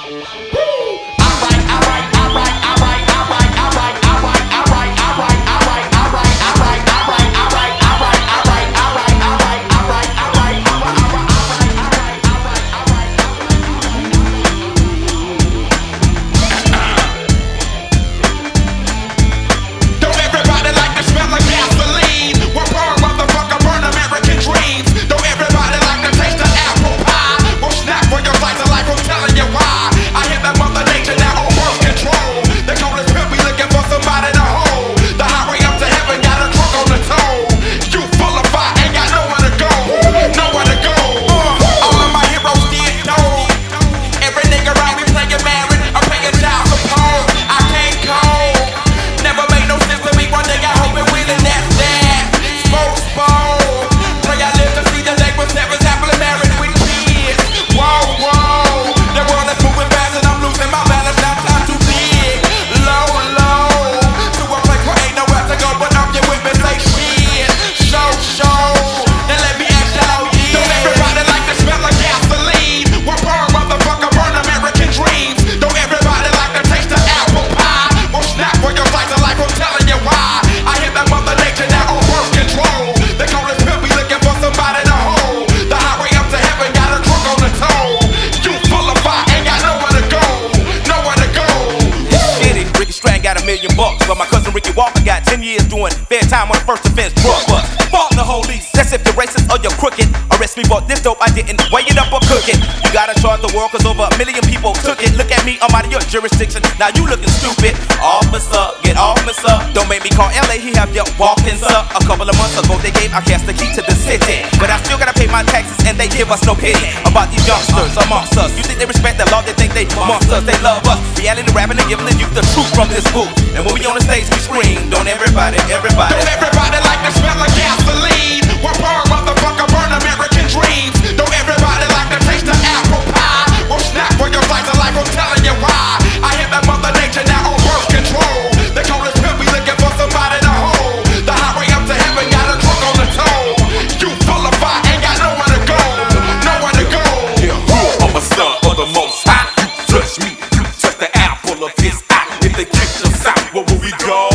$1 million. But my cousin Ricky Walker got 10 years doing fair time on the first offense drug bust. Fault the police, that's if you're racist or you're crooked. Arrest me for this dope, I didn't weigh it up or cook it. You gotta charge the world cause over 1 million people took it. Look at me, I'm out of your jurisdiction, now you looking stupid. Officer, get off me sir. Don't make me call LA, he have your walk-in sir. A couple of months ago they gave Outkast the key to the city, but I still gotta pay my taxes and they give us no pity. About these youngsters amongst us, you think they respect the law, they think they monsters, they love us. Reality rapping and giving the youth the truth from this booth. And when we on the stage we scream, don't everybody. Don't everybody like the smell of gasoline. One burn, motherfucker, burn American dreams. Don't everybody like the taste of apple pie. Or snap for your slice of life, I'm telling you why. I hit that mother nature now on birth control. They call us pimp, we looking for somebody to hold. The highway up to heaven got a truck on the toe. You full of fire, ain't got nowhere to go. Nowhere to go. Yeah, I'm a son of the most high. You touch me, you touch the apple of his eye. If they kick us out, where will we go?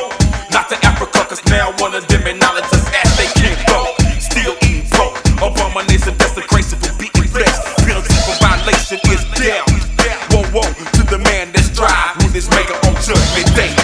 Not to Africa, cause now one of them acknowledge us as they can't go. Still eating broke, abomination, desecration for beating flesh. Penalty for violation is death. Whoa, whoa, to the man that strive with his maker on judgment day.